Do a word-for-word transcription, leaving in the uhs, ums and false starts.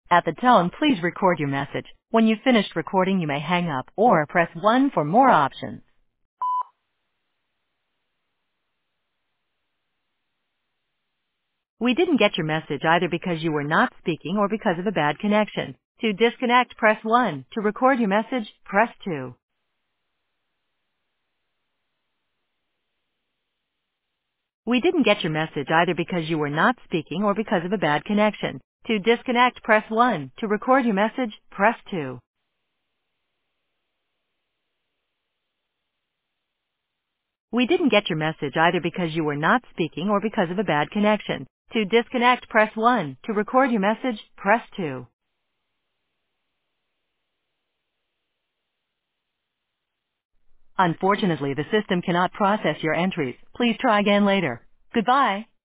At the tone, please record your message. When you've finished recording, you may hang up or press one for more options. We didn't get your message either because you were not speaking or because of a bad connection. To disconnect, press one. To record your message, press two. We didn't get your message either because you were not speaking or because of a bad connection. To disconnect, press one. To record your message, press two. We didn't get your message either because you were not speaking or because of a bad connection. To disconnect, press one. To record your message, press two. Unfortunately, the system cannot process your entries. Please try again later. Goodbye.